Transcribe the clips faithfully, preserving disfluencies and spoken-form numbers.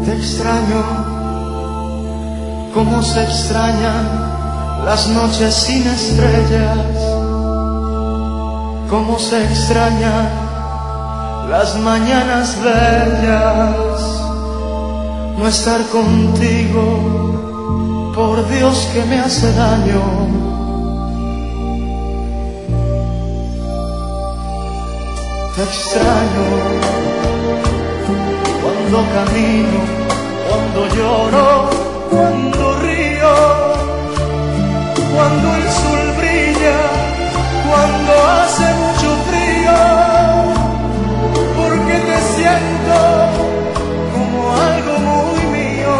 Te extraño, como se extrañan las noches sin estrellas, como se extrañan las mañanas bellas. No estar contigo, por Dios que me hace daño. Te extraño cuando camino, cuando lloro, cuando río, cuando el sol brilla, cuando hace mucho frío, porque te siento como algo muy mío.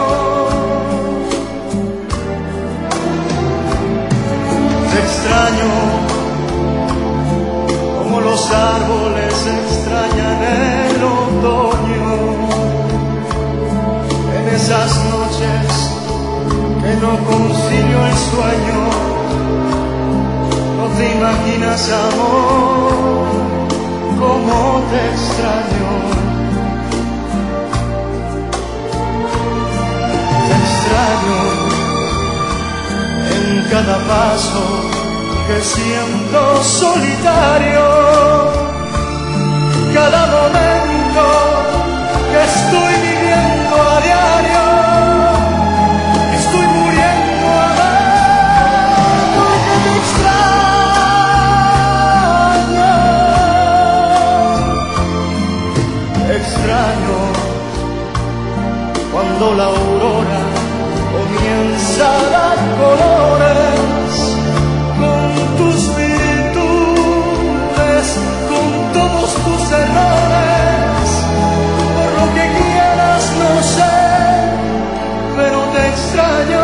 Te extraño como los árboles extrañan el otoño, en esas noches que no concilio el sueño. No te imaginas, amor, cómo te extraño. Te extraño en cada paso que siento solitario, cada momento que estoy viviendo a diario. Estoy muriendo a ver, porque te extraño. Te extraño cuando la aurora comienza a dar colores, con tus virtudes, con todos tus errores, por lo que quieras no sé, pero te extraño.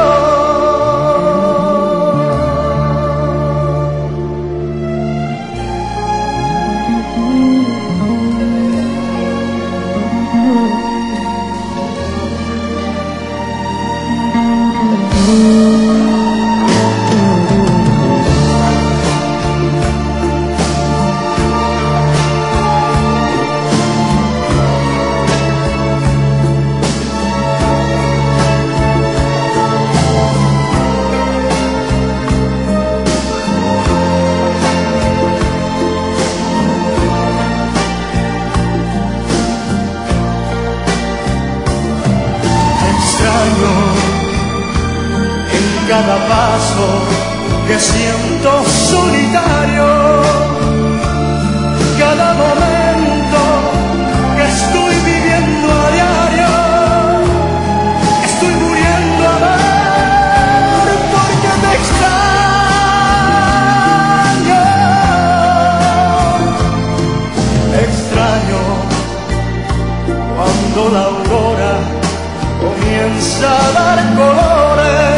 En cada paso que siento solitario, cada momento que estoy viviendo a diario. Estoy muriendo a ver, porque te extraño. Te extraño cuando la aurora comienza a dar colores,